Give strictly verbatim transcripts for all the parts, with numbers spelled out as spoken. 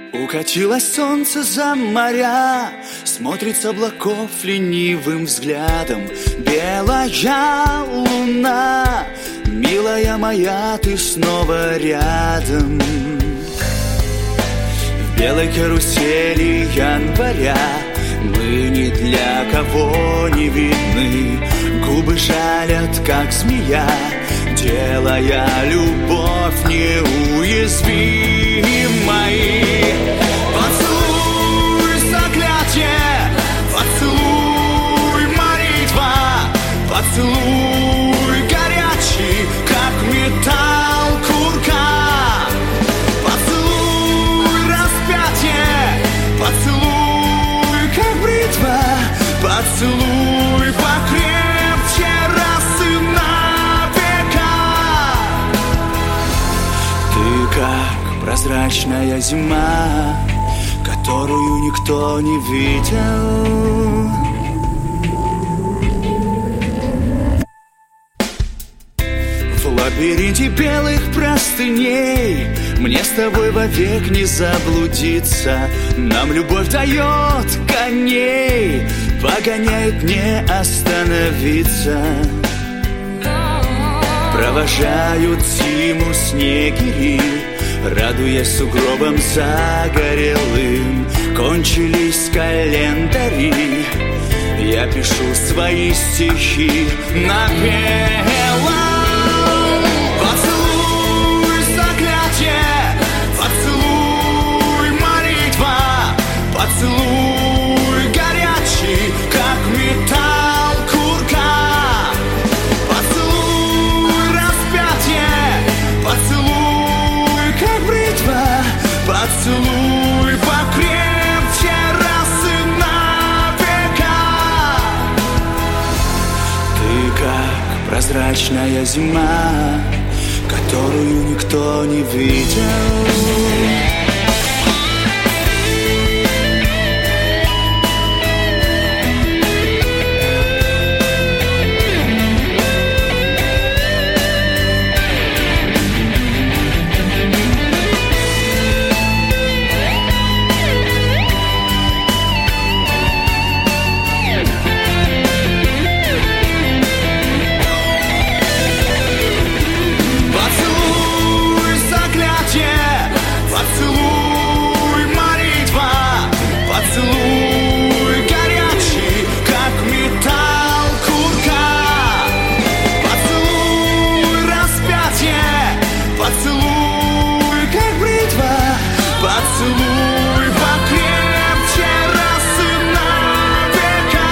Укатилось солнце за моря, смотрит с облаков ленивым взглядом. Белая луна, милая моя, ты снова рядом. В белой карусели января мы ни для кого не видны. Губы жалят, как змея, делая любовь неуязвимой. Поцелуй заклятие, поцелуй молитва, поцелуй горячий, как металл курка. Поцелуй распятие, поцелуй как бритва, поцелуй покрепче раз и навека. Ты как прозрачная зима, которую никто не видел. В лабиринте белых простыней мне с тобой вовек не заблудиться. Нам любовь дает коней, погоняет не остановиться. Провожают зиму снегири, радуясь сугробам загорелым. Кончились календари, я пишу свои стихи напевом. Поцелуй заклятие, поцелуй молитва, поцелуй горячий, как металл курка. Поцелуй распятие, поцелуй как бритва, поцелуй покрепче раз и навека. Ты как прозрачная зима, которую никто не видел. Поцелуй покрепче раз и навека.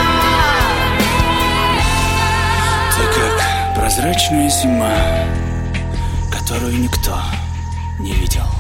Ты как прозрачная зима, которую никто не видел.